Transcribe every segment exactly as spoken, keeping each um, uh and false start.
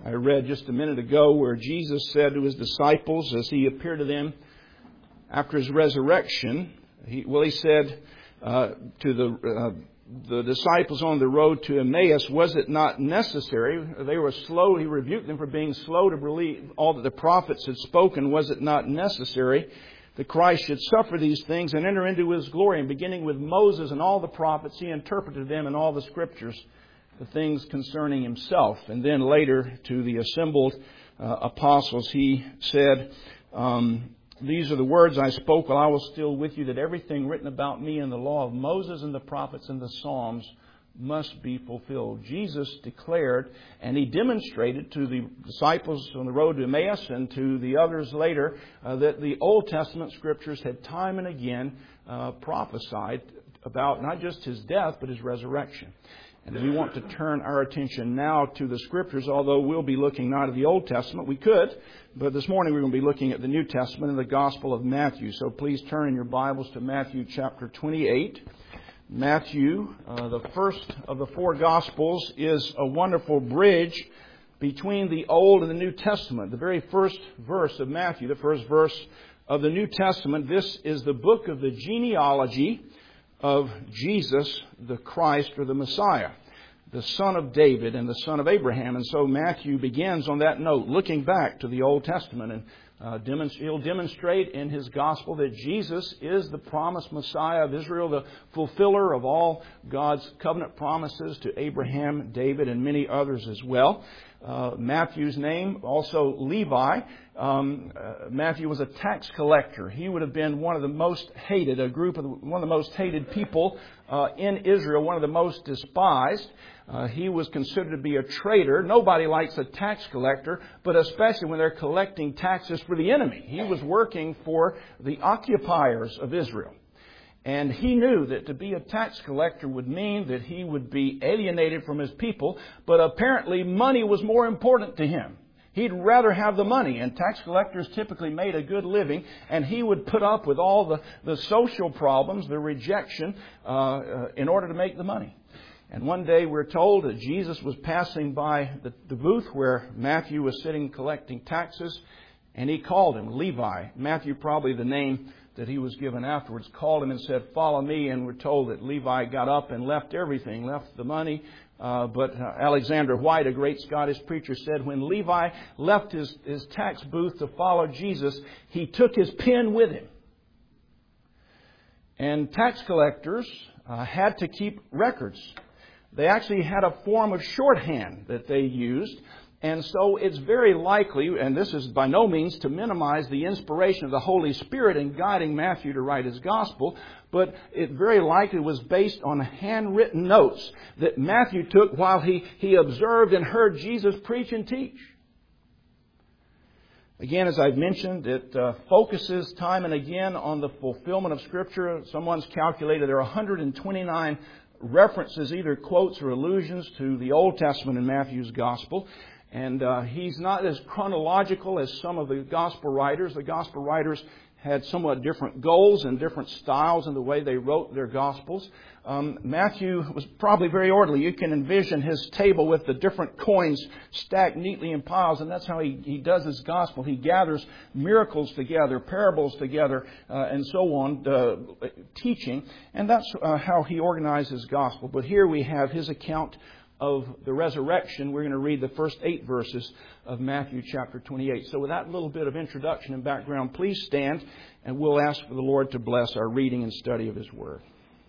I read just a minute ago where Jesus said to His disciples as He appeared to them after His resurrection, he, well, He said uh, to the uh, the disciples on the road to Emmaus, was it not necessary? They were slow. He rebuked them for being slow to believe all that the prophets had spoken. Was it not necessary that Christ should suffer these things and enter into His glory? And beginning with Moses and all the prophets, He interpreted them in all the Scriptures, the things concerning Himself. And then later to the assembled uh, apostles, He said, um, these are the words I spoke while I was still with you, that everything written about me in the law of Moses and the prophets and the Psalms must be fulfilled. Jesus declared, and He demonstrated to the disciples on the road to Emmaus and to the others later, uh, that the Old Testament Scriptures had time and again uh, prophesied about not just His death, but His resurrection. And we want to turn our attention now to the Scriptures, although we'll be looking not at the Old Testament. We could, but this morning we're going to be looking at the New Testament and the Gospel of Matthew. So please turn in your Bibles to Matthew chapter twenty-eight. Matthew, uh, the first of the four Gospels, is a wonderful bridge between the Old and the New Testament. The very first verse of Matthew, the first verse of the New Testament, this is the book of the genealogy of Jesus, the Christ, or the Messiah, the son of David and the son of Abraham. And so Matthew begins on that note, looking back to the Old Testament. And uh, demonst- he'll demonstrate in his gospel that Jesus is the promised Messiah of Israel, the fulfiller of all God's covenant promises to Abraham, David, and many others as well. Uh, Matthew's name, also Levi. Um, uh, Matthew was a tax collector. He would have been one of the most hated, a group of the, one of the most hated people uh, in Israel, one of the most despised. Uh, he was considered to be a traitor. Nobody likes a tax collector, but especially when they're collecting taxes for the enemy. He was working for the occupiers of Israel. And he knew that to be a tax collector would mean that he would be alienated from his people, but apparently money was more important to him. He'd rather have the money, and tax collectors typically made a good living, and he would put up with all the, the social problems, the rejection, uh, uh, in order to make the money. And one day we're told that Jesus was passing by the, the booth where Matthew was sitting collecting taxes, and he called him, Levi. Matthew, probably the name that he was given afterwards, called him and said, "Follow me." And we're told that Levi got up and left everything, left the money. Uh, but uh, Alexander White, a great Scottish preacher, said when Levi left his, his tax booth to follow Jesus, he took his pen with him. And tax collectors uh, had to keep records. They actually had a form of shorthand that they used. And so it's very likely, and this is by no means to minimize the inspiration of the Holy Spirit in guiding Matthew to write his gospel, but it very likely was based on handwritten notes that Matthew took while he, he observed and heard Jesus preach and teach. Again, as I've mentioned, it uh, focuses time and again on the fulfillment of Scripture. Someone's calculated there are one hundred twenty-nine references, either quotes or allusions, to the Old Testament in Matthew's gospel. And uh, he's not as chronological as some of the gospel writers. The gospel writers had somewhat different goals and different styles in the way they wrote their gospels. Um, Matthew was probably very orderly. You can envision his table with the different coins stacked neatly in piles, and that's how he, he does his gospel. He gathers miracles together, parables together, uh, and so on, uh, teaching. And that's uh, how he organized his gospel. But here we have his account of the resurrection. We're going to read the first eight verses of Matthew chapter twenty-eight. So with that little bit of introduction and background, please stand and we'll ask for the Lord to bless our reading and study of His Word.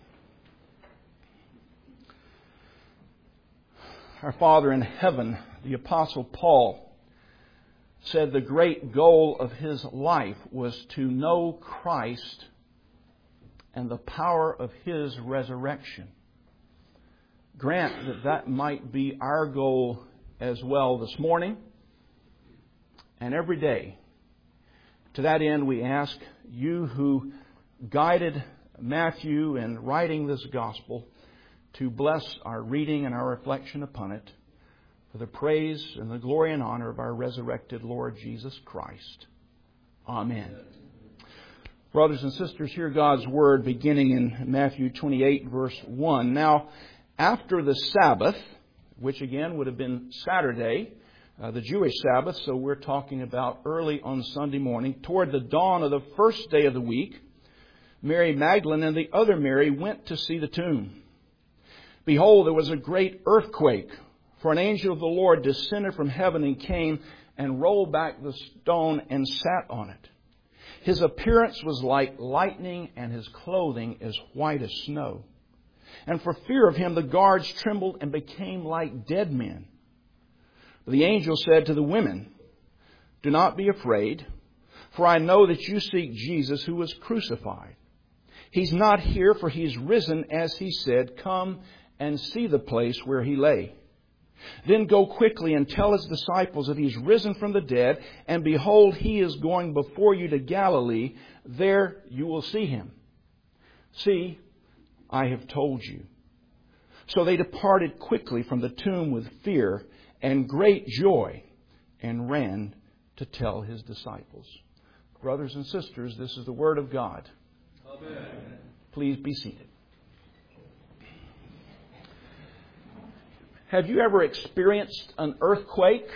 Our Father in heaven, the Apostle Paul said the great goal of his life was to know Christ and the power of His resurrection. Grant that that might be our goal as well this morning and every day. To that end, we ask You who guided Matthew in writing this gospel to bless our reading and our reflection upon it for the praise and the glory and honor of our resurrected Lord Jesus Christ. Amen. Brothers and sisters, hear God's Word beginning in Matthew twenty-eight, verse one. Now, after the Sabbath, which again would have been Saturday, uh, the Jewish Sabbath, so we're talking about early on Sunday morning, toward the dawn of the first day of the week, Mary Magdalene and the other Mary went to see the tomb. Behold, there was a great earthquake, for an angel of the Lord descended from heaven and came and rolled back the stone and sat on it. His appearance was like lightning, and his clothing as white as snow. And for fear of him, the guards trembled and became like dead men. But the angel said to the women, "Do not be afraid, for I know that you seek Jesus who was crucified. He's not here, for he's risen, as he said. Come and see the place where he lay. Then go quickly and tell his disciples that he's risen from the dead, and behold, he is going before you to Galilee. There you will see him. See, I have told you." So they departed quickly from the tomb with fear and great joy, and ran to tell his disciples. Brothers and sisters, this is the word of God. Amen. Please be seated. Have you ever experienced an earthquake?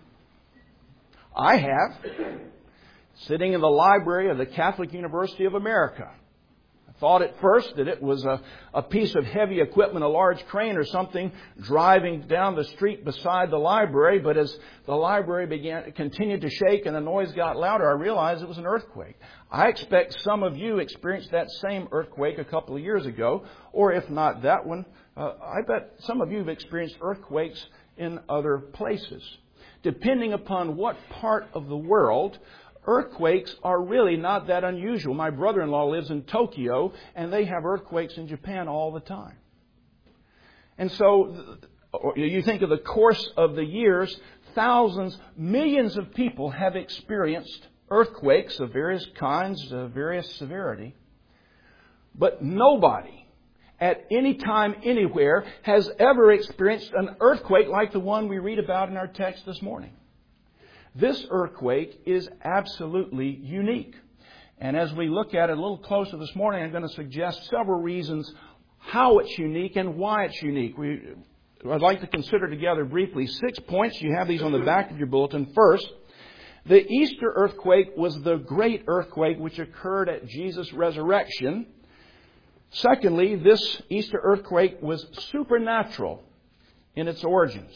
I have. Sitting in the library of the Catholic University of America. I thought at first that it was a, a piece of heavy equipment, a large crane or something, driving down the street beside the library. But as the library began continued to shake and the noise got louder, I realized it was an earthquake. I expect some of you experienced that same earthquake a couple of years ago, or if not that one, uh, I bet some of you have experienced earthquakes in other places. Depending upon what part of the world, earthquakes are really not that unusual. My brother-in-law lives in Tokyo, and they have earthquakes in Japan all the time. And so you think of the course of the years, thousands, millions of people have experienced earthquakes of various kinds, of various severity. But nobody at any time, anywhere, has ever experienced an earthquake like the one we read about in our text this morning. This earthquake is absolutely unique. And as we look at it a little closer this morning, I'm going to suggest several reasons how it's unique and why it's unique. We, I'd like to consider together briefly six points. You have these on the back of your bulletin. First, the Easter earthquake was the great earthquake which occurred at Jesus' resurrection. Secondly, this Easter earthquake was supernatural in its origins.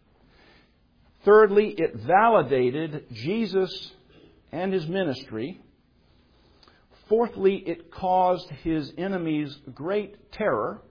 Thirdly, it validated Jesus and his ministry. Fourthly, it caused his enemies great terror.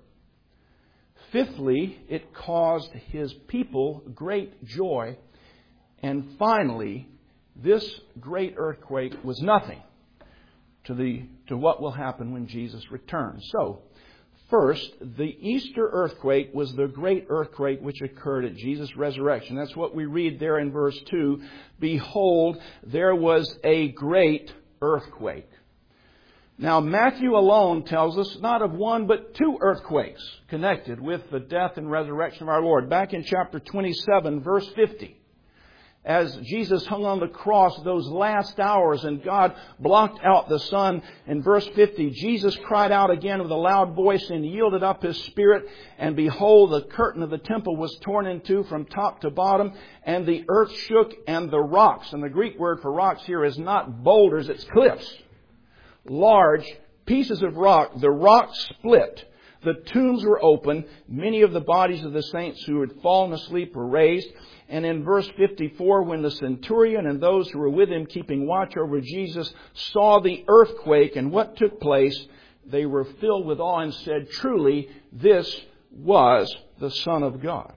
Fifthly, it caused his people great joy. And finally, this great earthquake was nothing to the to what will happen when Jesus returns. So, first, the Easter earthquake was the great earthquake which occurred at Jesus' resurrection. That's what we read there in verse two. Behold, there was a great earthquake. Now, Matthew alone tells us not of one but two earthquakes connected with the death and resurrection of our Lord. Back in chapter twenty-seven, verse fifty. As Jesus hung on the cross those last hours and God blocked out the sun, in verse fifty, Jesus cried out again with a loud voice and yielded up his spirit. And behold, the curtain of the temple was torn in two from top to bottom, and the earth shook and the rocks. And the Greek word for rocks here is not boulders, it's cliffs. Large pieces of rock. The rocks split. The tombs were open. Many of the bodies of the saints who had fallen asleep were raised. And in verse fifty-four, when the centurion and those who were with him keeping watch over Jesus saw the earthquake and what took place, they were filled with awe and said, "Truly, this was the Son of God."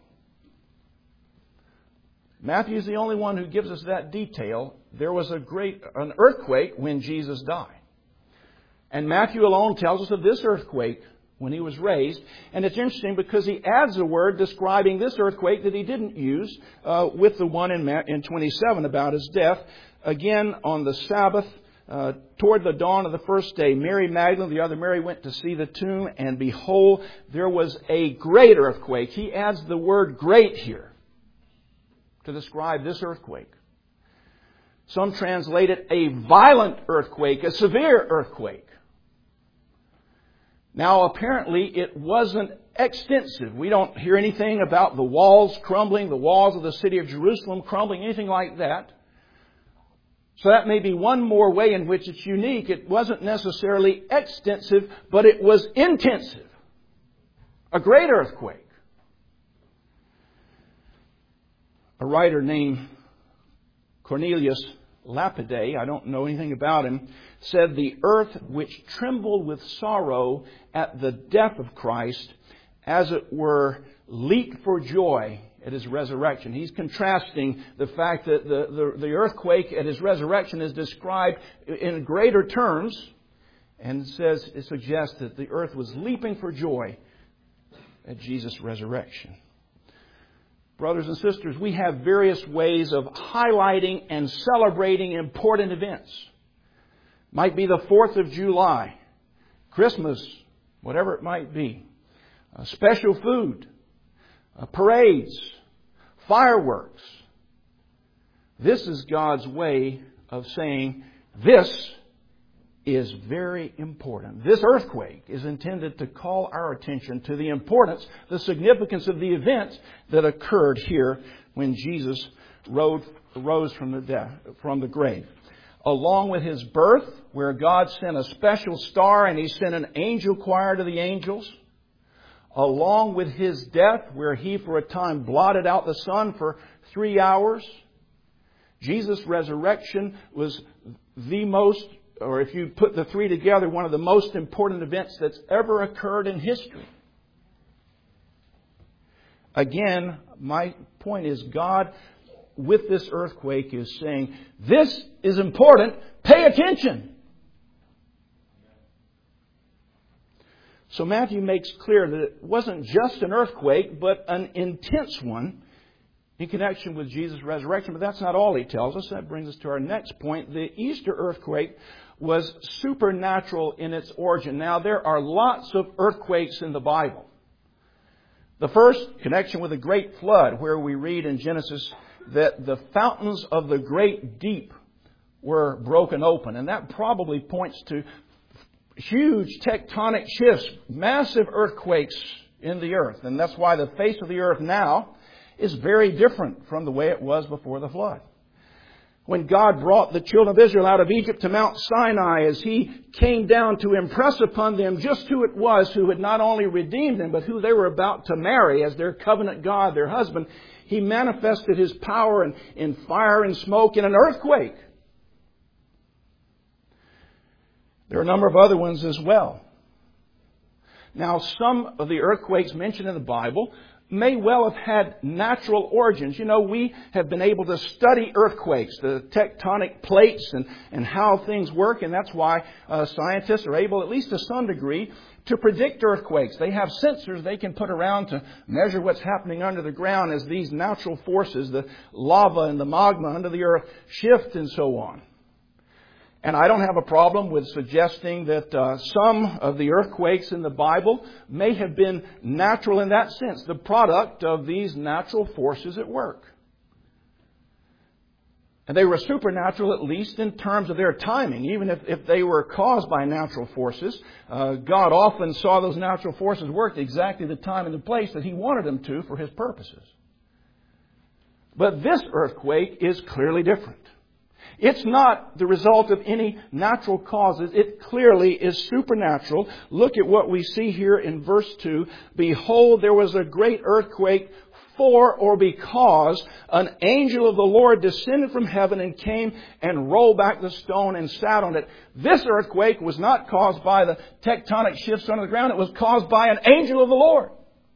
Matthew is the only one who gives us that detail. There was a great an earthquake when Jesus died. And Matthew alone tells us of this earthquake when he was raised. And it's interesting because he adds a word describing this earthquake that he didn't use uh, with the one in, in twenty-seven about his death. Again, on the Sabbath, uh, toward the dawn of the first day, Mary Magdalene, the other Mary, went to see the tomb. And behold, there was a great earthquake. He adds the word great here to describe this earthquake. Some translate it a violent earthquake, a severe earthquake. Now, apparently, it wasn't extensive. We don't hear anything about the walls crumbling, the walls of the city of Jerusalem crumbling, anything like that. So that may be one more way in which it's unique. It wasn't necessarily extensive, but it was intensive. A great earthquake. A writer named Cornelius Lapide, I don't know anything about him, said the earth which trembled with sorrow at the death of Christ, as it were, leaped for joy at His resurrection. He's contrasting the fact that the, the, the earthquake at His resurrection is described in greater terms, and says it suggests that the earth was leaping for joy at Jesus' resurrection. Brothers and sisters, we have various ways of highlighting and celebrating important events. Might be the fourth of July, Christmas, whatever it might be. Uh, special food, uh, parades, fireworks. This is God's way of saying this is very important. This earthquake is intended to call our attention to the importance, the significance of the events that occurred here when Jesus rose, rose from the death, from the grave. Along with His birth, where God sent a special star and He sent an angel choir to the angels. Along with His death, where He for a time blotted out the sun for three hours. Jesus' resurrection was the most, or if you put the three together, one of the most important events that's ever occurred in history. Again, my point is God, with this earthquake, is saying, this is important, pay attention. So Matthew makes clear that it wasn't just an earthquake, but an intense one in connection with Jesus' resurrection. But that's not all he tells us. That brings us to our next point. The Easter earthquake was supernatural in its origin. Now, there are lots of earthquakes in the Bible. The first, connection with the great flood, where we read in Genesis that the fountains of the great deep were broken open. And that probably points to huge tectonic shifts, massive earthquakes in the earth. And that's why the face of the earth now is very different from the way it was before the flood. When God brought the children of Israel out of Egypt to Mount Sinai, as He came down to impress upon them just who it was who had not only redeemed them, but who they were about to marry as their covenant God, their husband, He manifested His power in, in fire and smoke in an earthquake. There are a number of other ones as well. Now, some of the earthquakes mentioned in the Bible may well have had natural origins. You know, we have been able to study earthquakes, the tectonic plates and, and how things work, and that's why uh, scientists are able, at least to some degree, to predict earthquakes. They have sensors they can put around to measure what's happening under the ground as these natural forces, the lava and the magma under the earth, shift and so on. And I don't have a problem with suggesting that uh, some of the earthquakes in the Bible may have been natural in that sense, the product of these natural forces at work. And they were supernatural, at least in terms of their timing. Even if, if they were caused by natural forces, uh, God often saw those natural forces work exactly the time and the place that He wanted them to for His purposes. But this earthquake is clearly different. It's not the result of any natural causes. It clearly is supernatural. Look at what we see here in verse two. Behold, there was a great earthquake, for or because an angel of the Lord descended from heaven and came and rolled back the stone and sat on it. This earthquake was not caused by the tectonic shifts under the ground. It was caused by an angel of the Lord,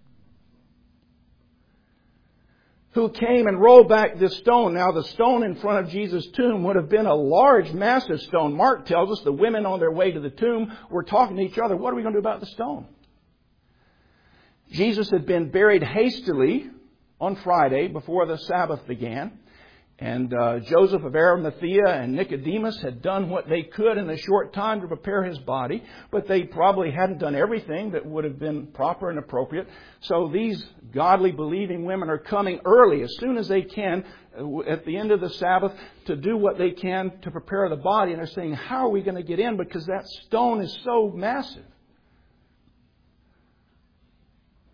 who came and rolled back this stone. Now, the stone in front of Jesus' tomb would have been a large, massive stone. Mark tells us the women on their way to the tomb were talking to each other. What are we going to do about the stone? Jesus had been buried hastily on Friday before the Sabbath began. And uh, Joseph of Arimathea and Nicodemus had done what they could in a short time to prepare His body, but they probably hadn't done everything that would have been proper and appropriate. So these godly, believing women are coming early, as soon as they can, at the end of the Sabbath, to do what they can to prepare the body. And they're saying, how are we going to get in? Because that stone is so massive.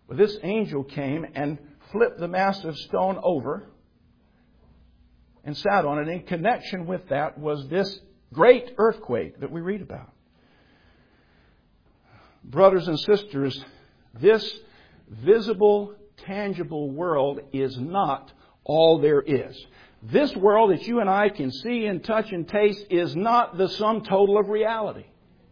Well, this angel came and flipped the massive stone over and sat on it. In connection with that was this great earthquake that we read about. Brothers and sisters, this visible, tangible world is not all there is. This world that you and I can see and touch and taste is not the sum total of reality.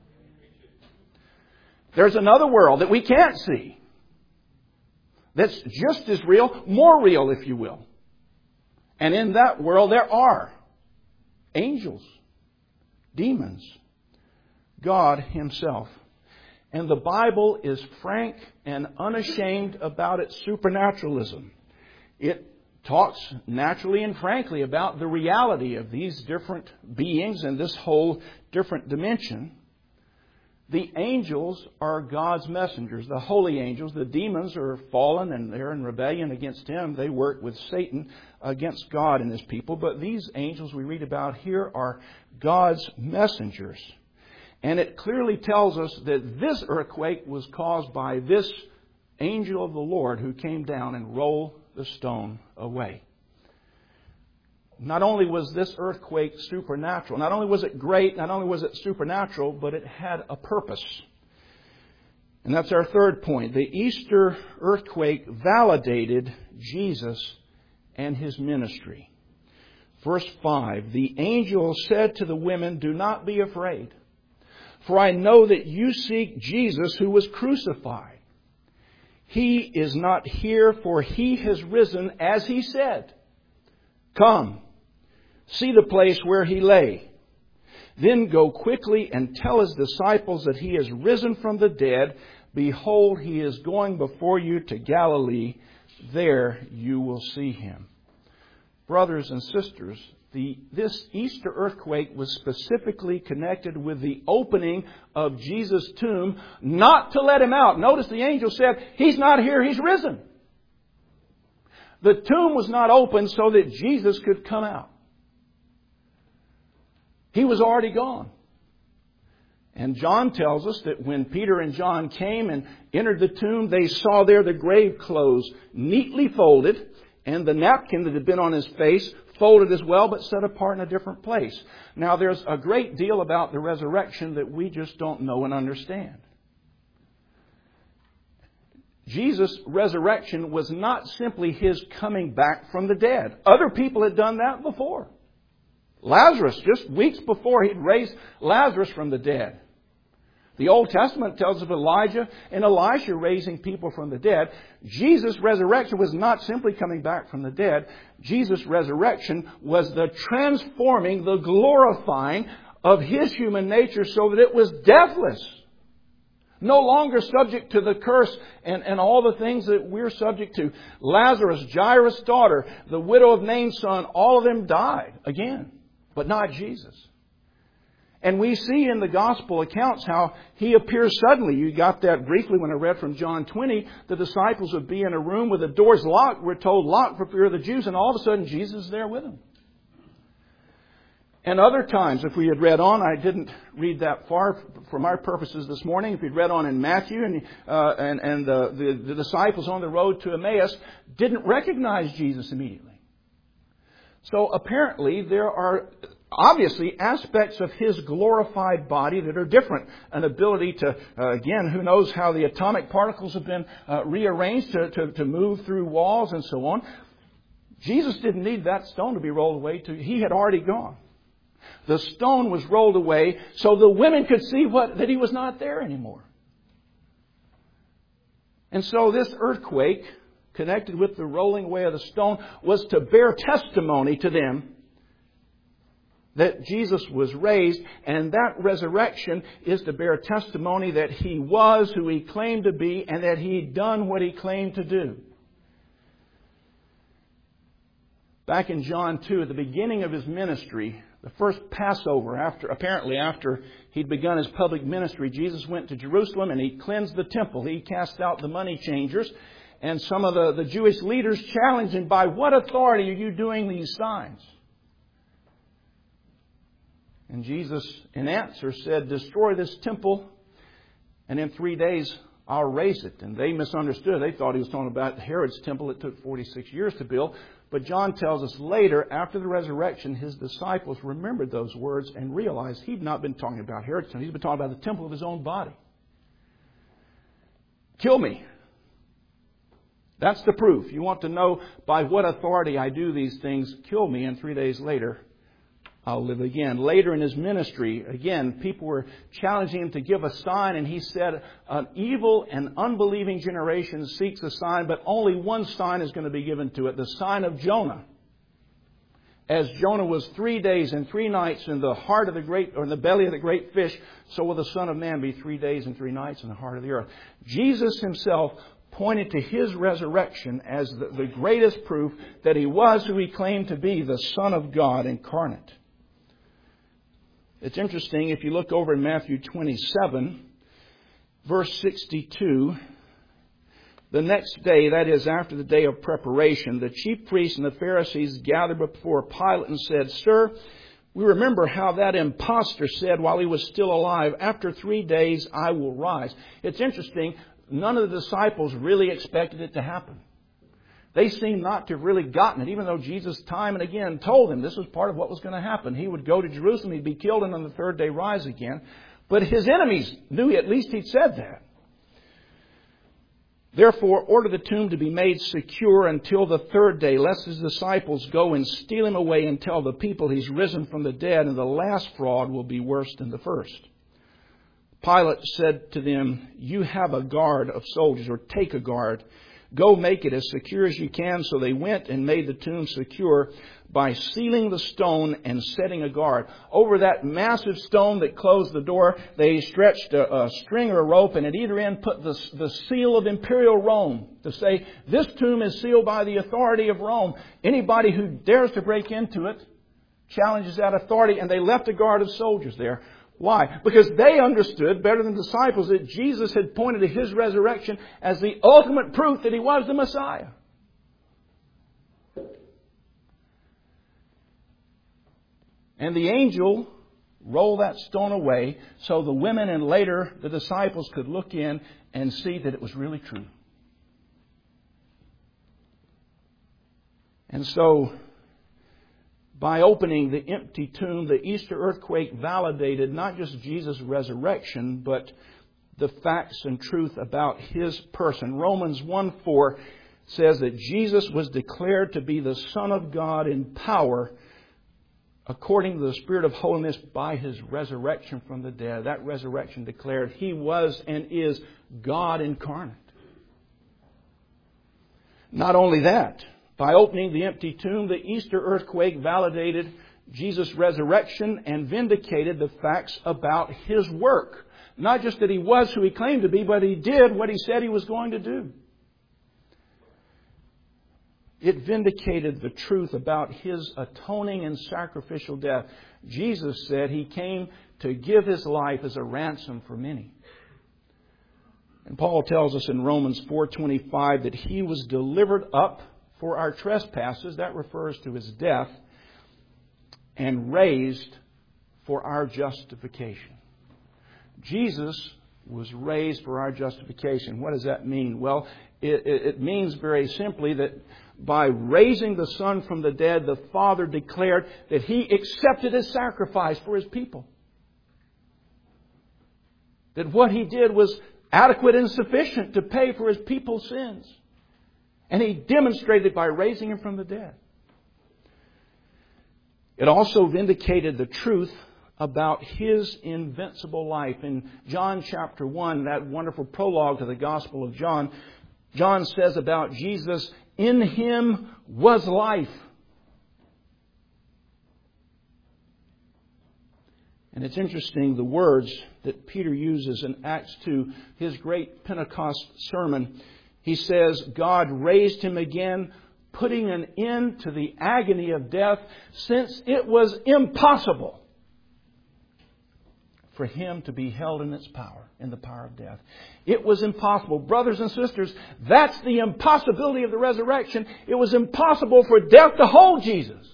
There's another world that we can't see that's just as real, more real, if you will. And in that world there are angels, demons, God Himself. And the Bible is frank and unashamed about its supernaturalism. It talks naturally and frankly about the reality of these different beings and this whole different dimension. The angels are God's messengers, the holy angels. The demons are fallen and they're in rebellion against Him. They work with Satan against God and His people. But these angels we read about here are God's messengers. And it clearly tells us that this earthquake was caused by this angel of the Lord who came down and rolled the stone away. Not only was this earthquake supernatural, not only was it great, not only was it supernatural, but it had a purpose. And that's our third point. The Easter earthquake validated Jesus and His ministry. Verse five, the angel said to the women, "Do not be afraid, for I know that you seek Jesus who was crucified. He is not here, for He has risen as He said. Come, see the place where He lay. Then go quickly and tell His disciples that He is risen from the dead. Behold, He is going before you to Galilee. There you will see Him." Brothers and sisters, the, this Easter earthquake was specifically connected with the opening of Jesus' tomb, not to let Him out. Notice the angel said, "He's not here, He's risen." The tomb was not open so that Jesus could come out. He was already gone. And John tells us that when Peter and John came and entered the tomb, they saw there the grave clothes neatly folded and the napkin that had been on His face folded as well, but set apart in a different place. Now, there's a great deal about the resurrection that we just don't know and understand. Jesus' resurrection was not simply His coming back from the dead. Other people had done that before. Lazarus, just weeks before, He'd raised Lazarus from the dead. The Old Testament tells of Elijah and Elisha raising people from the dead. Jesus' resurrection was not simply coming back from the dead. Jesus' resurrection was the transforming, the glorifying of His human nature so that it was deathless. No longer subject to the curse and, and all the things that we're subject to. Lazarus, Jairus' daughter, the widow of Nain's son, all of them died again, but not Jesus. And we see in the gospel accounts how He appears suddenly. You got that briefly when I read from John twenty. The disciples would be in a room with the doors locked. We're told locked for fear of the Jews. And all of a sudden Jesus is there with them. And other times, if we had read on, I didn't read that far for my purposes this morning. If you'd read on in Matthew and uh, and, and the, the, the disciples on the road to Emmaus didn't recognize Jesus immediately. So apparently there are obviously aspects of His glorified body that are different. An ability to, uh, again, who knows how the atomic particles have been uh, rearranged to, to, to move through walls and so on. Jesus didn't need that stone to be rolled away. To, he had already gone. The stone was rolled away so the women could see what, that He was not there anymore. And so this earthquake, connected with the rolling away of the stone, was to bear testimony to them that Jesus was raised, and that resurrection is to bear testimony that He was who He claimed to be and that He'd done what He claimed to do. Back in John two, at the beginning of His ministry, the first Passover, after apparently after He'd begun His public ministry, Jesus went to Jerusalem and He cleansed the temple. He cast out the money changers, and some of the, the Jewish leaders challenged Him, "By what authority are you doing these signs?" And Jesus, in answer, said, "Destroy this temple, and in three days I'll raise it. And they misunderstood. They thought he was talking about Herod's temple that took forty-six years to build. But John tells us later, after the resurrection, his disciples remembered those words and realized he'd not been talking about Herod's temple. He's been talking about the temple of his own body. Kill me. That's the proof. You want to know by what authority I do these things, kill me, and three days later I'll live again. Later in his ministry, again, people were challenging him to give a sign, and he said, an evil and unbelieving generation seeks a sign, but only one sign is going to be given to it, the sign of Jonah. As Jonah was three days and three nights in the heart of the great, or in the belly of the great fish, so will the Son of Man be three days and three nights in the heart of the earth. Jesus himself pointed to his resurrection as the, the greatest proof that he was who he claimed to be, the Son of God incarnate. It's interesting, if you look over in Matthew twenty-seven, verse sixty-two, the next day, that is after the day of preparation, the chief priests and the Pharisees gathered before Pilate and said, Sir, we remember how that impostor said while he was still alive, after three days I will rise. It's interesting. None of the disciples really expected it to happen. They seemed not to have really gotten it, even though Jesus time and again told them this was part of what was going to happen. He would go to Jerusalem, he'd be killed, and on the third day rise again. But his enemies knew at least he'd said that. Therefore, order the tomb to be made secure until the third day, lest his disciples go and steal him away and tell the people he's risen from the dead, and the last fraud will be worse than the first. Pilate said to them, You have a guard of soldiers, or take a guard. Go make it as secure as you can. So they went and made the tomb secure by sealing the stone and setting a guard. Over that massive stone that closed the door, they stretched a, a string or a rope, and at either end put the, the seal of Imperial Rome to say, this tomb is sealed by the authority of Rome. Anybody who dares to break into it challenges that authority, and they left a guard of soldiers there. Why? Because they understood better than disciples that Jesus had pointed to his resurrection as the ultimate proof that he was the Messiah. And the angel rolled that stone away so the women and later the disciples could look in and see that it was really true. And so, by opening the empty tomb, the Easter earthquake validated not just Jesus' resurrection, but the facts and truth about his person. Romans one four says that Jesus was declared to be the Son of God in power according to the Spirit of holiness by his resurrection from the dead. That resurrection declared he was and is God incarnate. Not only that, by opening the empty tomb, the Easter earthquake validated Jesus' resurrection and vindicated the facts about his work. Not just that he was who he claimed to be, but he did what he said he was going to do. It vindicated the truth about his atoning and sacrificial death. Jesus said he came to give his life as a ransom for many. And Paul tells us in Romans four twenty-five that he was delivered up for our trespasses, that refers to his death, and raised for our justification. Jesus was raised for our justification. What does that mean? Well, it, it means very simply that by raising the Son from the dead, the Father declared that he accepted his sacrifice for his people. That what he did was adequate and sufficient to pay for his people's sins. And he demonstrated by raising him from the dead. It also vindicated the truth about his invincible life. In John chapter one, that wonderful prologue to the Gospel of John, John says about Jesus, in him was life. And it's interesting, the words that Peter uses in Acts two, his great Pentecost sermon. He says, God raised him again, putting an end to the agony of death, since it was impossible for him to be held in its power, in the power of death. It was impossible. Brothers and sisters, that's the impossibility of the resurrection. It was impossible for death to hold Jesus.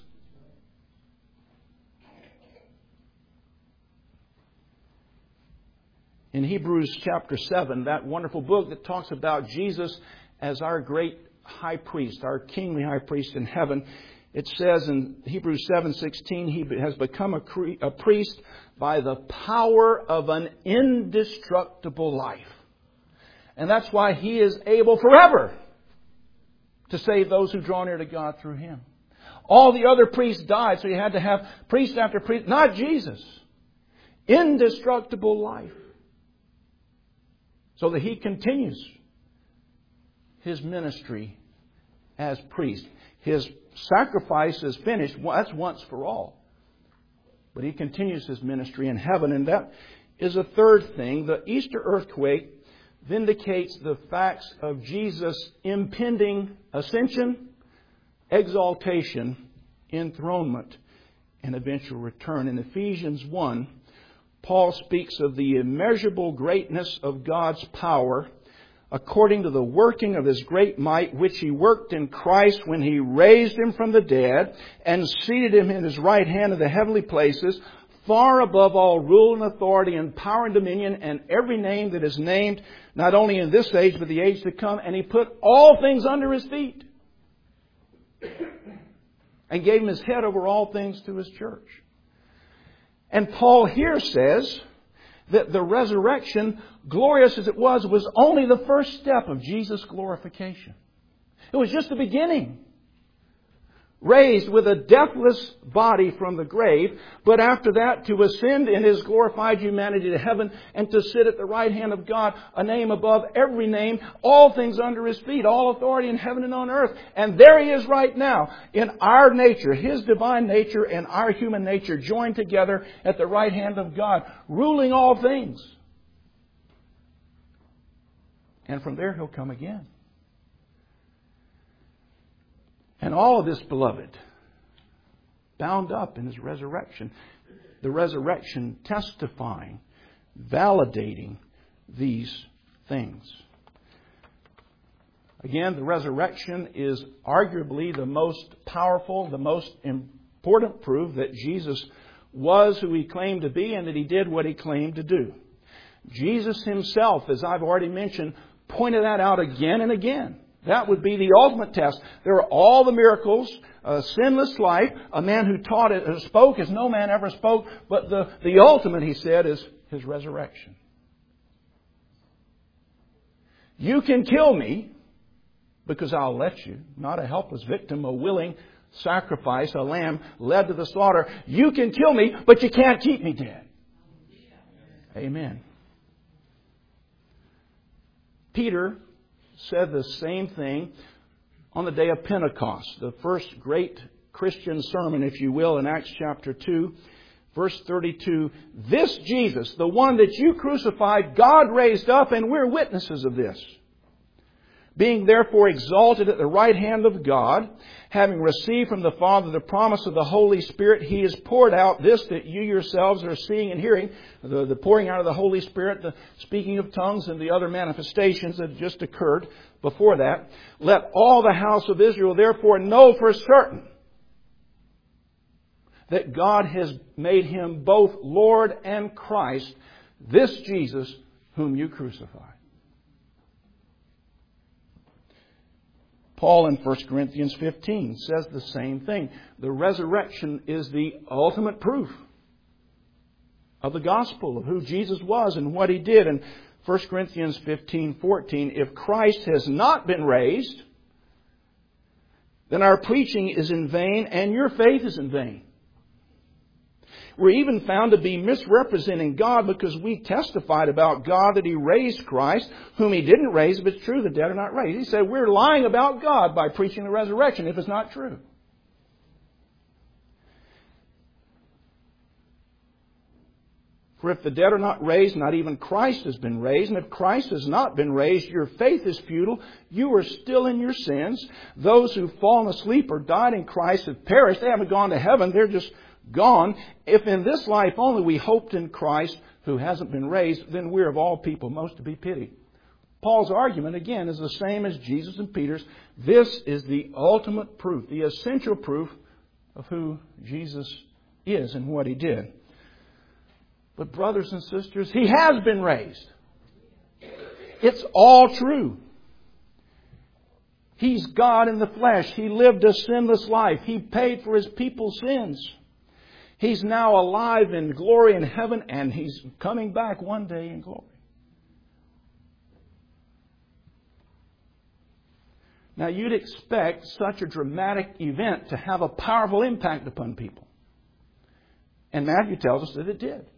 in Hebrews chapter seven, that wonderful book that talks about Jesus as our great high priest, our kingly high priest in heaven. It says in Hebrews seven sixteen, he has become a, cre- a priest by the power of an indestructible life. And that's why he is able forever to save those who draw near to God through him. All the other priests died, so you had to have priest after priest. Not Jesus. Indestructible life. So that he continues his ministry as priest. His sacrifice is finished. That's once for all. But he continues his ministry in heaven. And that is a third thing. The Easter earthquake vindicates the facts of Jesus' impending ascension, exaltation, enthronement, and eventual return. In Ephesians one, Paul speaks of the immeasurable greatness of God's power according to the working of His great might, which He worked in Christ when He raised Him from the dead and seated Him in His right hand in the heavenly places, far above all rule and authority and power and dominion and every name that is named, not only in this age but the age to come. And He put all things under His feet and gave Him His head over all things to His church. And Paul here says that the resurrection, glorious as it was, was only the first step of Jesus' glorification. It was just the beginning. Raised with a deathless body from the grave, but after that to ascend in His glorified humanity to heaven and to sit at the right hand of God, a name above every name, all things under His feet, all authority in heaven and on earth. And there He is right now in our nature, His divine nature and our human nature joined together at the right hand of God, ruling all things. And from there He'll come again. And all of this, beloved, bound up in His resurrection. The resurrection testifying, validating these things. Again, the resurrection is arguably the most powerful, the most important proof that Jesus was who He claimed to be and that He did what He claimed to do. Jesus Himself, as I've already mentioned, pointed that out again and again. That would be the ultimate test. There are all the miracles, a sinless life, a man who taught it, who spoke as no man ever spoke. But the, the ultimate, He said, is His resurrection. You can kill me because I'll let you. Not a helpless victim, a willing sacrifice, a lamb led to the slaughter. You can kill me, but you can't keep me dead. Amen. Peter said the same thing on the day of Pentecost, the first great Christian sermon, if you will, in Acts chapter two, verse thirty-two. This Jesus, the one that you crucified, God raised up, and we're witnesses of this. Being therefore exalted at the right hand of God, having received from the Father the promise of the Holy Spirit, He has poured out this that you yourselves are seeing and hearing, the, the pouring out of the Holy Spirit, the speaking of tongues, and the other manifestations that had just occurred before that. Let all the house of Israel therefore know for certain that God has made Him both Lord and Christ, this Jesus whom you crucified. Paul in First Corinthians fifteen says the same thing. The resurrection is the ultimate proof of the gospel, of who Jesus was and what He did. In First Corinthians fifteen fourteen, if Christ has not been raised, then our preaching is in vain and your faith is in vain. We're even found to be misrepresenting God because we testified about God that He raised Christ, whom He didn't raise, if it's true the dead are not raised. He said we're lying about God by preaching the resurrection if it's not true. For if the dead are not raised, not even Christ has been raised. And if Christ has not been raised, your faith is futile. You are still in your sins. Those who've fallen asleep or died in Christ have perished. They haven't gone to heaven. They're just gone. If in this life only we hoped in Christ, who hasn't been raised, then we're of all people most to be pitied. Paul's argument, again, is the same as Jesus and Peter's. This is the ultimate proof, the essential proof of who Jesus is and what He did. But brothers and sisters, He has been raised. It's all true. He's God in the flesh. He lived a sinless life. He paid for His people's sins. He's now alive in glory in heaven, and He's coming back one day in glory. Now, you'd expect such a dramatic event to have a powerful impact upon people. And Matthew tells us that it did.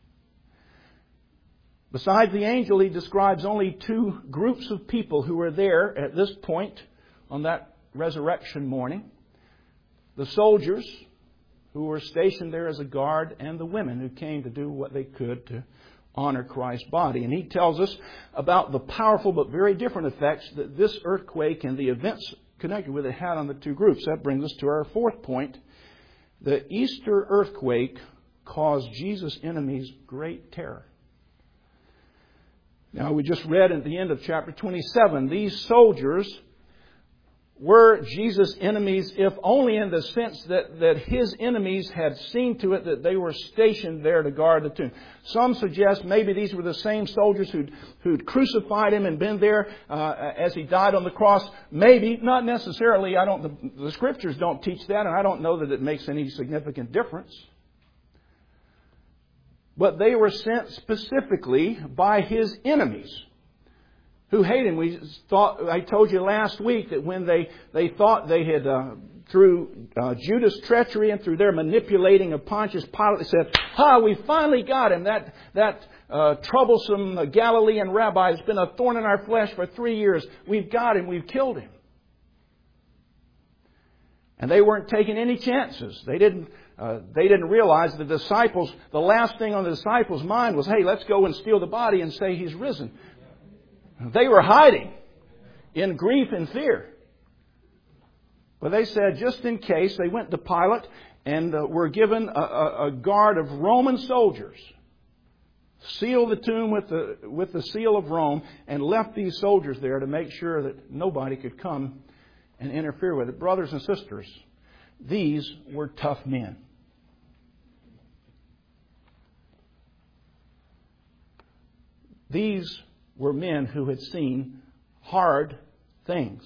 Besides the angel, he describes only two groups of people who were there at this point on that resurrection morning. The soldiers who were stationed there as a guard, and the women who came to do what they could to honor Christ's body. And he tells us about the powerful but very different effects that this earthquake and the events connected with it had on the two groups. That brings us to our fourth point. The Easter earthquake caused Jesus' enemies great terror. Now, we just read at the end of chapter twenty-seven, these soldiers were Jesus' enemies, if only in the sense that, that His enemies had seen to it that they were stationed there to guard the tomb. Some suggest maybe these were the same soldiers who'd, who'd crucified Him and been there uh, as He died on the cross. Maybe, not necessarily. I don't. The, the Scriptures don't teach that, and I don't know that it makes any significant difference. But they were sent specifically by His enemies, who hate Him. We thought, I told you last week that when they, they thought they had, uh, through uh, Judas' treachery and through their manipulating of Pontius Pilate, they said, "Ha, we finally got him. That, that uh, troublesome Galilean rabbi has been a thorn in our flesh for three years. We've got him. We've killed him." And they weren't taking any chances. They didn't, uh, they didn't realize the disciples, the last thing on the disciples' mind was, hey, let's go and steal the body and say He's risen. They were hiding in grief and fear. But they said, just in case, they went to Pilate and uh, were given a, a, a guard of Roman soldiers. Sealed the tomb with the, with the seal of Rome and left these soldiers there to make sure that nobody could come and interfere with it. Brothers and sisters, these were tough men. These were men who had seen hard things.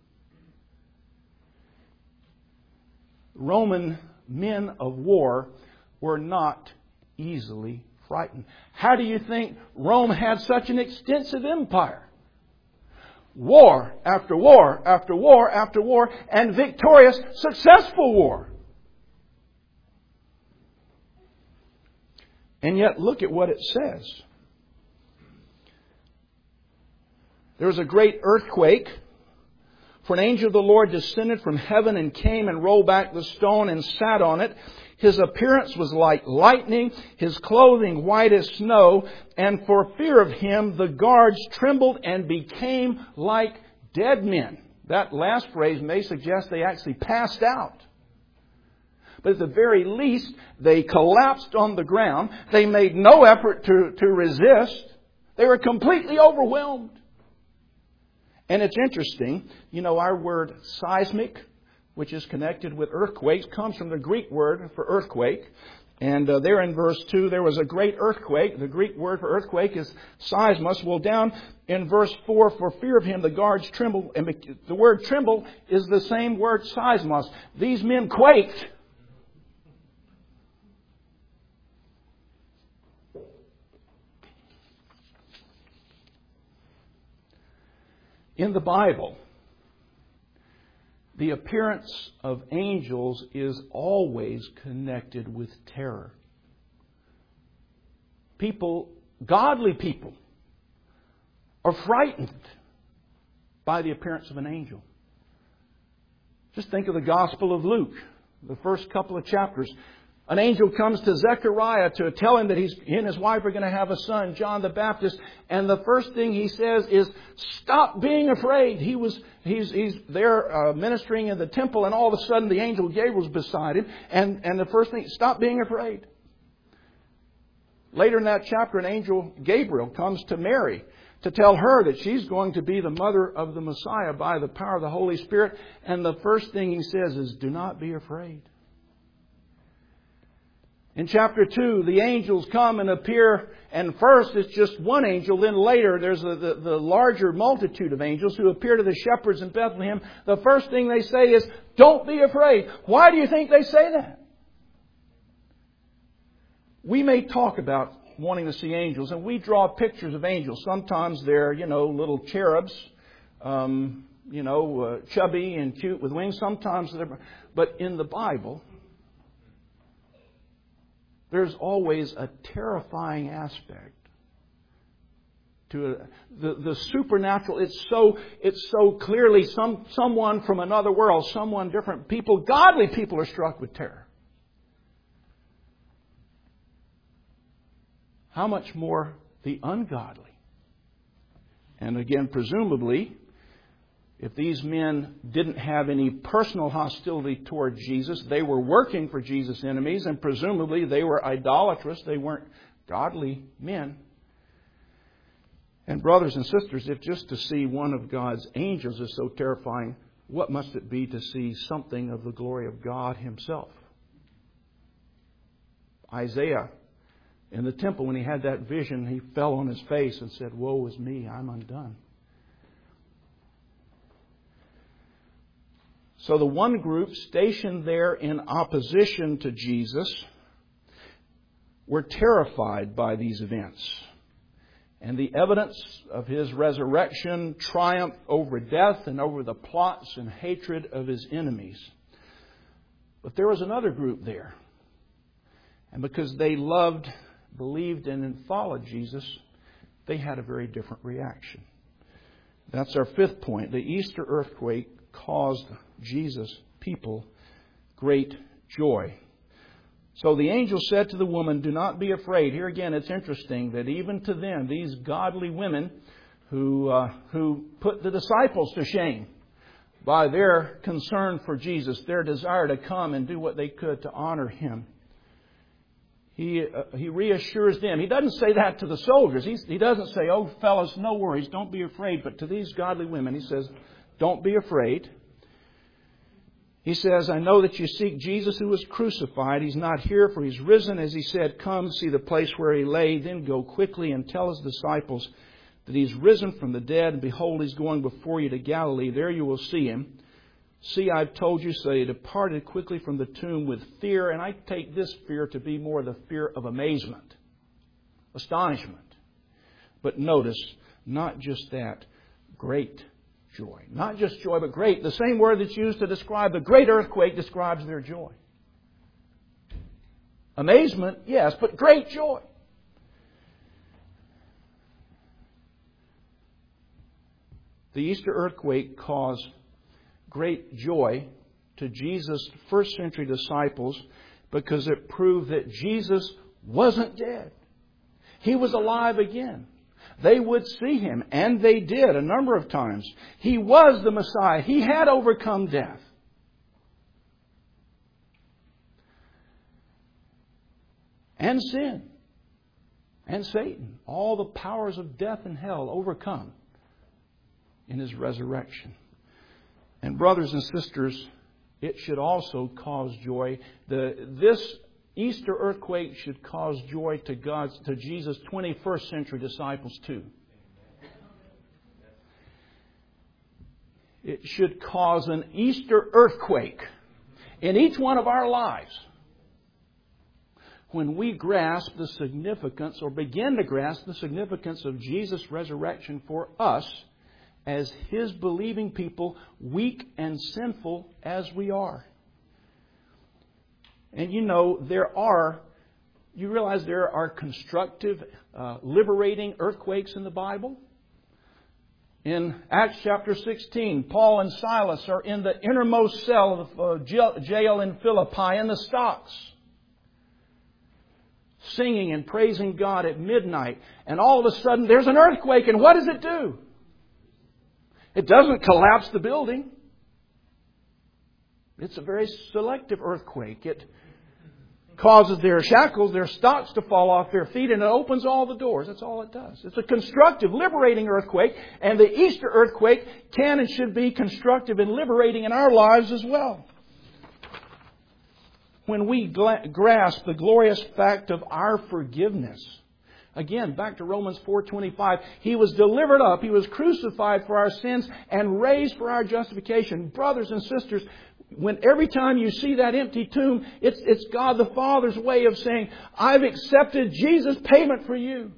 Roman men of war were not easily frightened. How do you think Rome had such an extensive empire? War after war after war after war, and victorious, successful war. And yet, look at what it says. There was a great earthquake, for an angel of the Lord descended from heaven and came and rolled back the stone and sat on it. His appearance was like lightning, His clothing white as snow, and for fear of Him the guards trembled and became like dead men. That last phrase may suggest they actually passed out. But at the very least, they collapsed on the ground. They made no effort to, to resist. They were completely overwhelmed. And it's interesting, you know, our word seismic, which is connected with earthquakes, comes from the Greek word for earthquake. And uh, there in verse two, there was a great earthquake. The Greek word for earthquake is seismos. Well, down in verse four, for fear of him, the guards trembled. And the word tremble is the same word seismos. These men quaked. In the Bible, the appearance of angels is always connected with terror. People, godly people, are frightened by the appearance of an angel. Just think of the Gospel of Luke, the first couple of chapters. An angel comes to Zechariah to tell him that he's, he and his wife are going to have a son, John the Baptist. And the first thing he says is, stop being afraid. He was, he's, he's there uh, ministering in the temple, and all of a sudden the angel Gabriel's beside him. And, and the first thing, stop being afraid. Later in that chapter, an angel Gabriel comes to Mary to tell her that she's going to be the mother of the Messiah by the power of the Holy Spirit. And the first thing he says is, do not be afraid. In chapter two, the angels come and appear, and first it's just one angel, then later there's a, the, the larger multitude of angels who appear to the shepherds in Bethlehem. The first thing they say is, don't be afraid. Why do you think they say that? We may talk about wanting to see angels, and we draw pictures of angels. Sometimes they're, you know, little cherubs, um, you know, uh, chubby and cute with wings. Sometimes they're... But in the Bible, there's always a terrifying aspect to it. The, the supernatural. It's so it's so clearly some someone from another world, someone different. People, godly people, are struck with terror. How much more the ungodly? And again, presumably, if these men didn't have any personal hostility toward Jesus, they were working for Jesus' enemies, and presumably they were idolatrous. They weren't godly men. And brothers and sisters, if just to see one of God's angels is so terrifying, what must it be to see something of the glory of God Himself? Isaiah, in the temple, when he had that vision, he fell on his face and said, "Woe is me, I'm undone." So the one group stationed there in opposition to Jesus were terrified by these events. And the evidence of His resurrection triumphed over death and over the plots and hatred of His enemies. But there was another group there. And because they loved, believed in, and followed Jesus, they had a very different reaction. That's our fifth point. The Easter earthquake caused Jesus' people great joy. So the angel said to the woman, "Do not be afraid." Here again, it's interesting that even to them, these godly women who uh, who put the disciples to shame by their concern for Jesus, their desire to come and do what they could to honor Him, He uh, he reassures them. He doesn't say that to the soldiers. He, he doesn't say, "Oh, fellas, no worries, don't be afraid." But to these godly women, He says, "Don't be afraid." He says, "I know that you seek Jesus who was crucified. He's not here, for He's risen. As He said, come see the place where He lay. Then go quickly and tell His disciples that He's risen from the dead. And behold, He's going before you to Galilee. There you will see Him. See, I've told you." So He departed quickly from the tomb with fear. And I take this fear to be more the fear of amazement, astonishment. But notice, not just that, great joy. Not just joy, but great. The same word that's used to describe the great earthquake describes their joy. Amazement, yes, but great joy. The Easter earthquake caused great joy to Jesus' first century disciples because it proved that Jesus wasn't dead. He was alive again. They would see Him, and they did a number of times. He was the Messiah. He had overcome death. And sin. And Satan. All the powers of death and hell overcome in His resurrection. And brothers and sisters, it should also cause joy. The, this Easter earthquake should cause joy to God's, to Jesus' twenty-first century disciples too. It should cause an Easter earthquake in each one of our lives when we grasp the significance, or begin to grasp the significance of Jesus' resurrection for us as His believing people, weak and sinful as we are. And you know, there are, you realize there are constructive, uh, liberating earthquakes in the Bible? In Acts chapter sixteen, Paul and Silas are in the innermost cell of uh, jail in Philippi in the stocks, singing and praising God at midnight. And all of a sudden there's an earthquake, and what does it do? It doesn't collapse the building. It's a very selective earthquake. It causes their shackles, their stocks to fall off their feet, and it opens all the doors. That's all it does. It's a constructive, liberating earthquake. And the Easter earthquake can and should be constructive and liberating in our lives as well. when we gla- grasp the glorious fact of our forgiveness. Again, back to Romans four twenty-five. He was delivered up. He was crucified for our sins and raised for our justification. Brothers and sisters, when every time you see that empty tomb, it's, it's God the Father's way of saying, I've accepted Jesus' payment for you.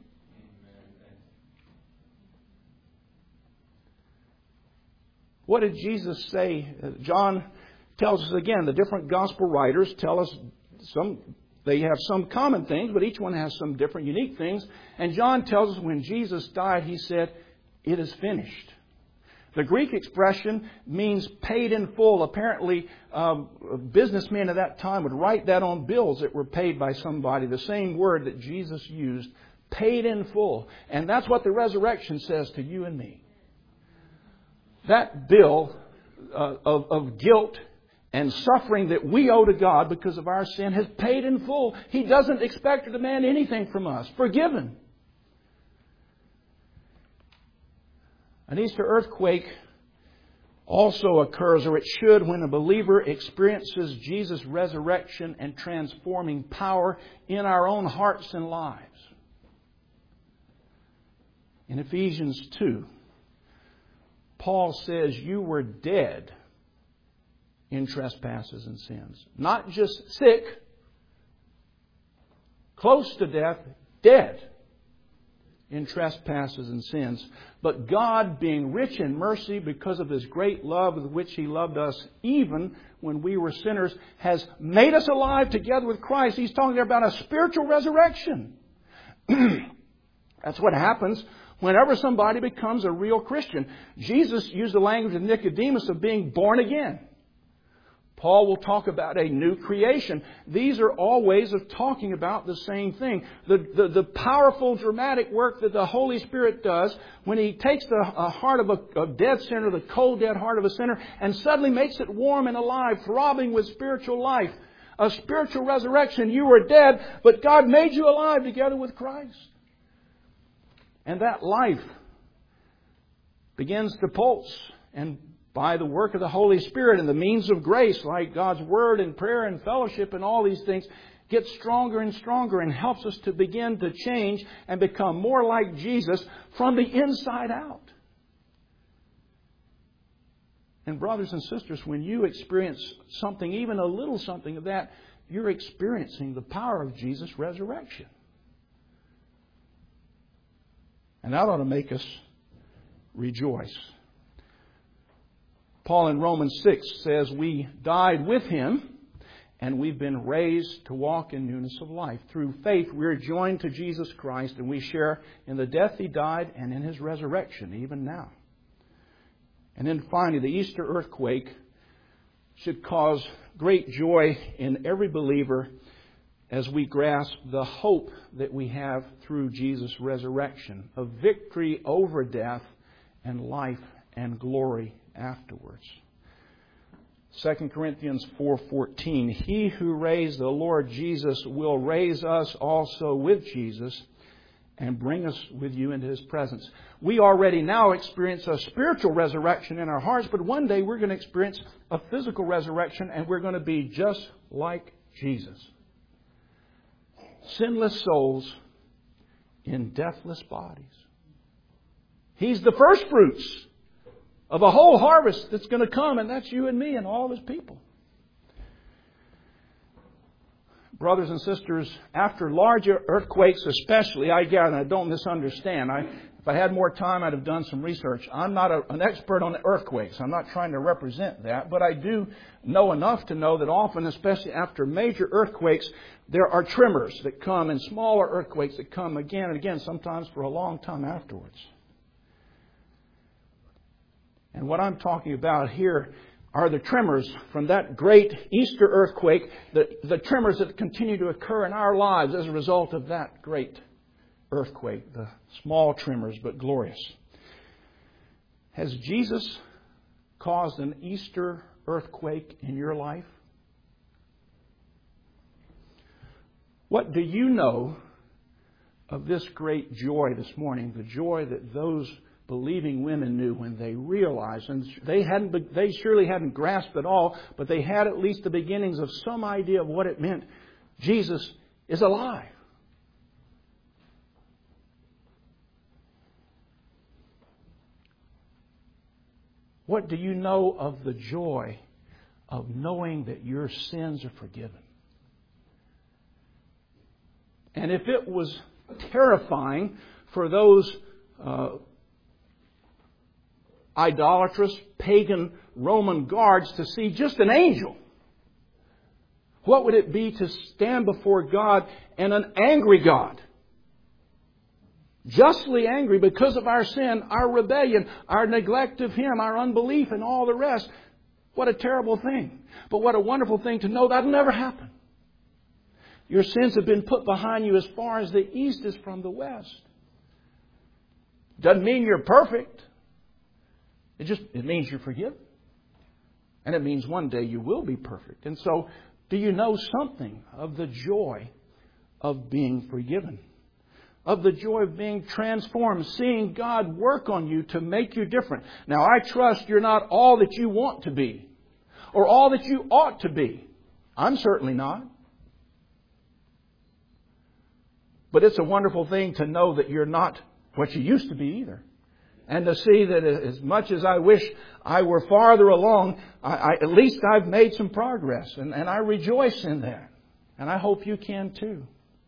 What did Jesus say? John tells us again, the different gospel writers tell us some, they have some common things, but each one has some different unique things. And John tells us when Jesus died, He said, it is finished. The Greek expression means paid in full. Apparently, um, businessmen at that time would write that on bills that were paid by somebody. The same word that Jesus used, paid in full. And that's what the resurrection says to you and me. That bill uh, of, of guilt and suffering that we owe to God because of our sin has paid in full. He doesn't expect or demand anything from us. Forgiven. An Easter earthquake also occurs, or it should, when a believer experiences Jesus' resurrection and transforming power in our own hearts and lives. In Ephesians two, Paul says, you were dead in trespasses and sins. Not just sick, close to death, dead in trespasses and sins. But God, being rich in mercy because of His great love with which He loved us, even when we were sinners, has made us alive together with Christ. He's talking there about a spiritual resurrection. That's what happens whenever somebody becomes a real Christian. Jesus used the language of Nicodemus of being born again. Paul will talk about a new creation. These are all ways of talking about the same thing. The, the, the powerful, dramatic work that the Holy Spirit does when He takes the uh, heart of a, a dead sinner, the cold, dead heart of a sinner, and suddenly makes it warm and alive, throbbing with spiritual life. A spiritual resurrection. You were dead, but God made you alive together with Christ. And that life begins to pulse, and by the work of the Holy Spirit and the means of grace, like God's Word and prayer and fellowship and all these things, gets stronger and stronger and helps us to begin to change and become more like Jesus from the inside out. And brothers and sisters, when you experience something, even a little something of that, you're experiencing the power of Jesus' resurrection. And that ought to make us rejoice. Paul in Romans six says we died with Him and we've been raised to walk in newness of life. Through faith we're joined to Jesus Christ and we share in the death He died and in His resurrection even now. And then finally, the Easter earthquake should cause great joy in every believer as we grasp the hope that we have through Jesus' resurrection, of victory over death and life and glory afterwards. Second Corinthians four fourteen, He who raised the Lord Jesus will raise us also with Jesus and bring us with you into His presence. We already now experience a spiritual resurrection in our hearts, but one day we're going to experience a physical resurrection and we're going to be just like Jesus. Sinless souls in deathless bodies. He's the first fruits of a whole harvest that's going to come, and that's you and me and all of His people. Brothers and sisters, after larger earthquakes especially, I gather, and I don't misunderstand, I, if I had more time, I'd have done some research. I'm not a, an expert on earthquakes. I'm not trying to represent that, but I do know enough to know that often, especially after major earthquakes, there are tremors that come and smaller earthquakes that come again and again, sometimes for a long time afterwards. And what I'm talking about here are the tremors from that great Easter earthquake, the, the tremors that continue to occur in our lives as a result of that great earthquake, the small tremors but glorious. Has Jesus caused an Easter earthquake in your life? What do you know of this great joy this morning, the joy that those believing women knew when they realized, and they hadn't, they surely hadn't grasped it all, but they had at least the beginnings of some idea of what it meant. Jesus is alive. What do you know of the joy of knowing that your sins are forgiven? And if it was terrifying for those uh, idolatrous, pagan Roman guards to see just an angel, what would it be to stand before God and an angry God? Justly angry because of our sin, our rebellion, our neglect of Him, our unbelief, and all the rest. What a terrible thing. But what a wonderful thing to know that'll never happen. Your sins have been put behind you as far as the east is from the west. Doesn't mean you're perfect. It just it means you're forgiven. And it means one day you will be perfect. And so, do you know something of the joy of being forgiven? Of the joy of being transformed, seeing God work on you to make you different. Now, I trust you're not all that you want to be, or all that you ought to be. I'm certainly not. But it's a wonderful thing to know that you're not what you used to be either. And to see that as much as I wish I were farther along, I, I, at least I've made some progress. And, and I rejoice in that. And I hope you can too.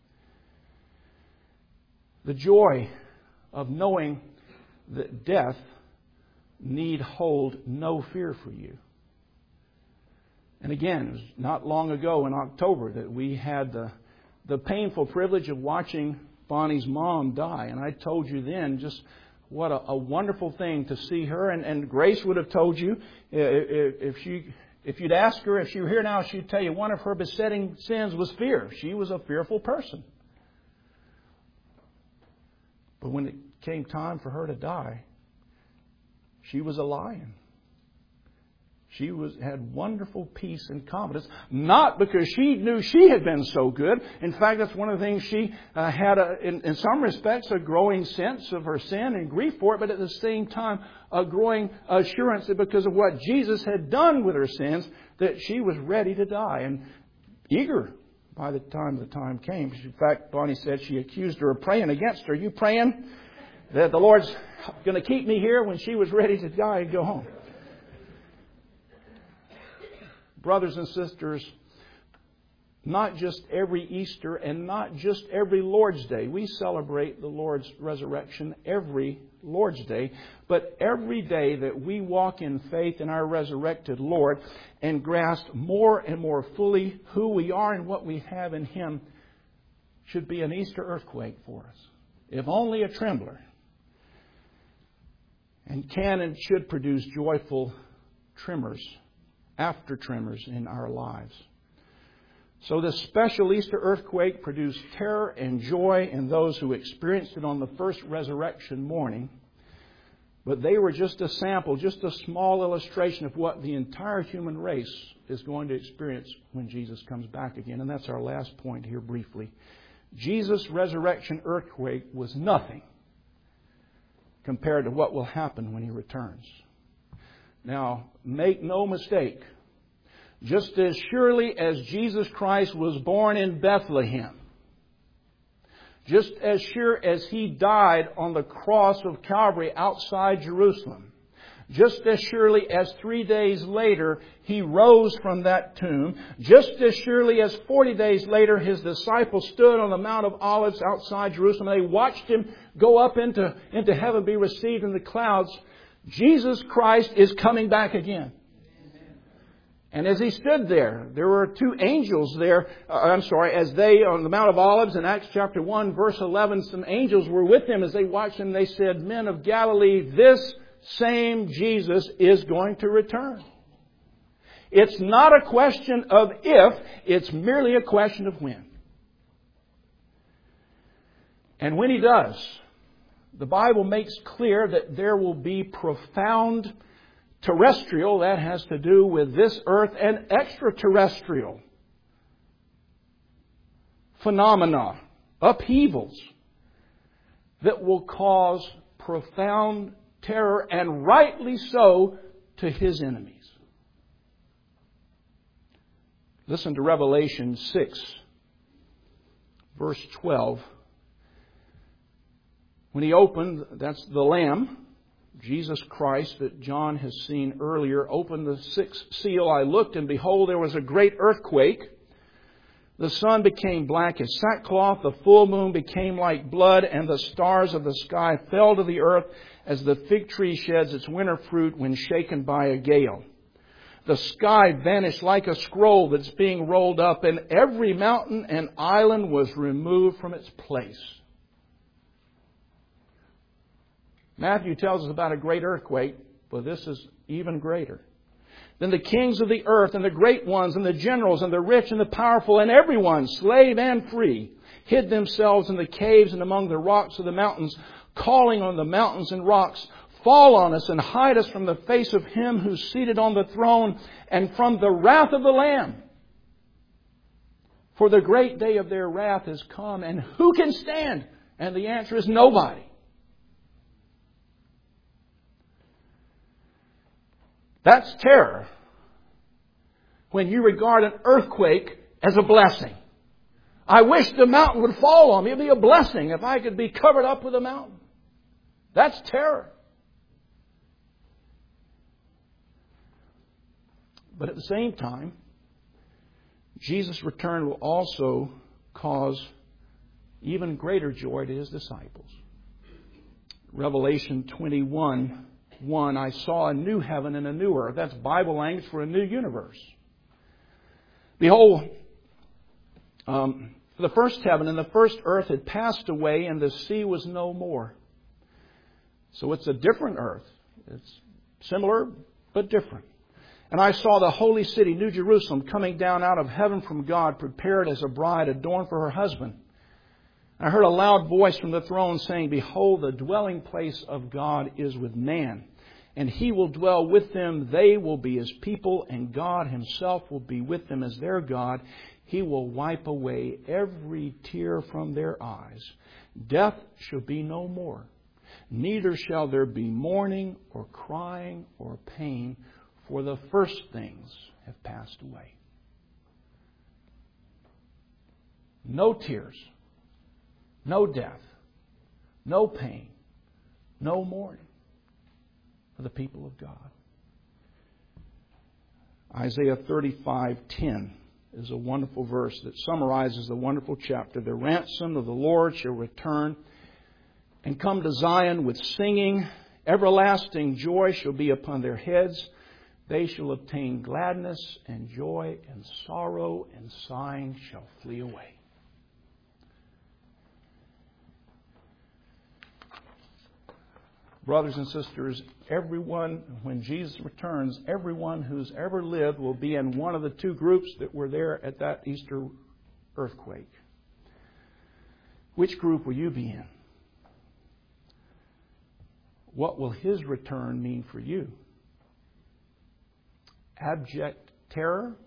The joy of knowing that death need hold no fear for you. And again, it was not long ago in October that we had the, the painful privilege of watching Bonnie's mom die. And I told you then just what a, a wonderful thing to see her. And, and Grace would have told you, if she, if you'd ask her, if she were here now, she'd tell you one of her besetting sins was fear. She was a fearful person. But when it came time for her to die, she was a lion. She was had wonderful peace and confidence, not because she knew she had been so good. In fact, that's one of the things she uh, had, a, in, in some respects, a growing sense of her sin and grief for it, but at the same time, a growing assurance that because of what Jesus had done with her sins, that she was ready to die and eager by the time the time came. In fact, Bonnie said she accused her of praying against her. You praying that the Lord's going to keep me here when she was ready to die and go home? Brothers and sisters, not just every Easter and not just every Lord's Day. We celebrate the Lord's resurrection every Lord's Day. But every day that we walk in faith in our resurrected Lord and grasp more and more fully who we are and what we have in Him should be an Easter earthquake for us. If only a trembler. And can and should produce joyful tremors, after tremors in our lives. So this special Easter earthquake produced terror and joy in those who experienced it on the first resurrection morning. But they were just a sample, just a small illustration of what the entire human race is going to experience when Jesus comes back again. And that's our last point here briefly. Jesus' resurrection earthquake was nothing compared to what will happen when He returns. Now, make no mistake, just as surely as Jesus Christ was born in Bethlehem, just as sure as He died on the cross of Calvary outside Jerusalem, just as surely as three days later He rose from that tomb, just as surely as forty days later His disciples stood on the Mount of Olives outside Jerusalem, they watched Him go up into, into heaven, be received in the clouds, Jesus Christ is coming back again. And as He stood there, there were two angels there. Uh, I'm sorry, as they, on the Mount of Olives in Acts chapter one, verse eleven, some angels were with Him as they watched Him. They said, "Men of Galilee, this same Jesus is going to return." It's not a question of if, it's merely a question of when. And when He does, the Bible makes clear that there will be profound terrestrial, that has to do with this earth, and extraterrestrial phenomena, upheavals, that will cause profound terror, and rightly so, to His enemies. Listen to Revelation six, verse twelve. When He opened, that's the Lamb, Jesus Christ that John has seen earlier, opened the sixth seal. I looked, and behold, there was a great earthquake. The sun became black as sackcloth, the full moon became like blood, and the stars of the sky fell to the earth as the fig tree sheds its winter fruit when shaken by a gale. The sky vanished like a scroll that's being rolled up, and every mountain and island was removed from its place. Matthew tells us about a great earthquake, but this is even greater. Then the kings of the earth and the great ones and the generals and the rich and the powerful and everyone, slave and free, hid themselves in the caves and among the rocks of the mountains, calling on the mountains and rocks, fall on us and hide us from the face of Him who's seated on the throne and from the wrath of the Lamb. For the great day of their wrath has come, and who can stand? And the answer is nobody. That's terror when you regard an earthquake as a blessing. I wish the mountain would fall on me. It would be a blessing if I could be covered up with a mountain. That's terror. But at the same time, Jesus' return will also cause even greater joy to His disciples. Revelation twenty-one, one, I saw a new heaven and a new earth. That's Bible language for a new universe. Behold, um, the first heaven and the first earth had passed away, and the sea was no more. So it's a different earth. It's similar, but different. And I saw the holy city, New Jerusalem, coming down out of heaven from God, prepared as a bride adorned for her husband. I heard a loud voice from the throne saying, Behold, the dwelling place of God is with man, and He will dwell with them. They will be His people, and God Himself will be with them as their God. He will wipe away every tear from their eyes. Death shall be no more. Neither shall there be mourning or crying or pain, for the first things have passed away. No tears. No death, no pain, no mourning for the people of God. Isaiah thirty-five ten is a wonderful verse that summarizes the wonderful chapter. The ransom of the Lord shall return and come to Zion with singing. Everlasting joy shall be upon their heads. They shall obtain gladness and joy, and sorrow and sighing shall flee away. Brothers and sisters, everyone, when Jesus returns, everyone who's ever lived will be in one of the two groups that were there at that Easter earthquake. Which group will you be in? What will His return mean for you? Abject terror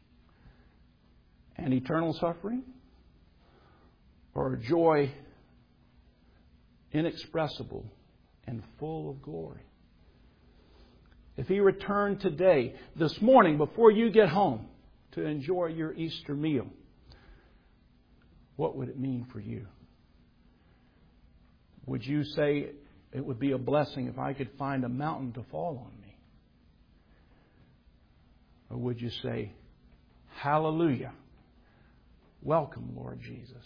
and eternal suffering? Or joy inexpressible and full of glory? If He returned today, this morning, before you get home to enjoy your Easter meal, what would it mean for you? Would you say it would be a blessing if I could find a mountain to fall on me? Or would you say, Hallelujah, welcome, Lord Jesus?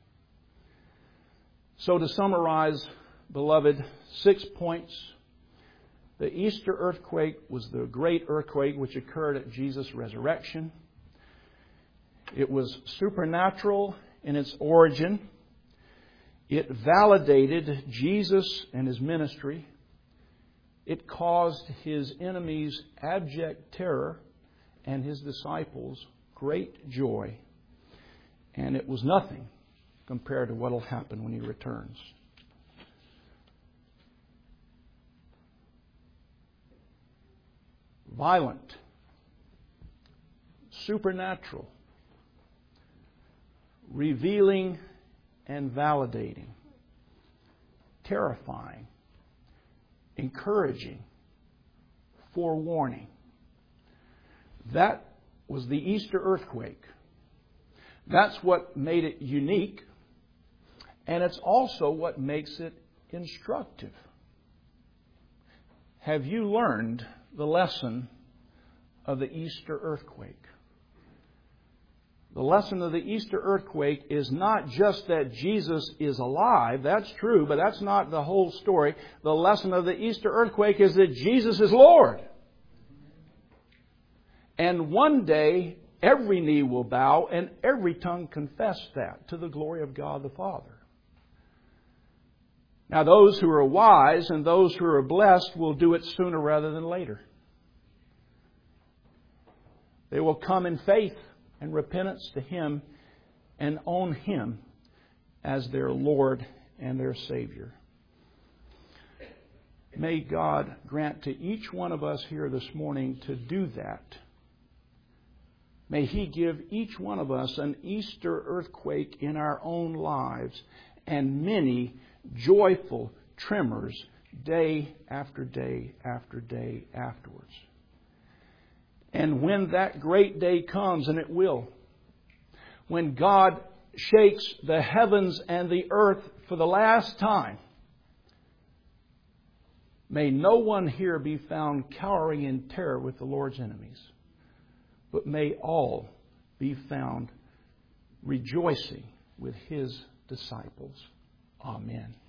So to summarize, beloved, six points. The Easter earthquake was the great earthquake which occurred at Jesus' resurrection. It was supernatural in its origin. It validated Jesus and His ministry. It caused His enemies abject terror and His disciples great joy. And it was nothing compared to what will happen when He returns. Violent, supernatural, revealing and validating, terrifying, encouraging, forewarning. That was the Easter earthquake. That's what made it unique, and it's also what makes it instructive. Have you learned the lesson of the Easter earthquake? The lesson of the Easter earthquake is not just that Jesus is alive. That's true, but that's not the whole story. The lesson of the Easter earthquake is that Jesus is Lord. And one day, every knee will bow and every tongue confess that to the glory of God the Father. Now, those who are wise and those who are blessed will do it sooner rather than later. They will come in faith and repentance to Him and own Him as their Lord and their Savior. May God grant to each one of us here this morning to do that. May He give each one of us an Easter earthquake in our own lives and many joyful tremors day after day after day afterwards. And when that great day comes, and it will, when God shakes the heavens and the earth for the last time, may no one here be found cowering in terror with the Lord's enemies, but may all be found rejoicing with His disciples. Amen.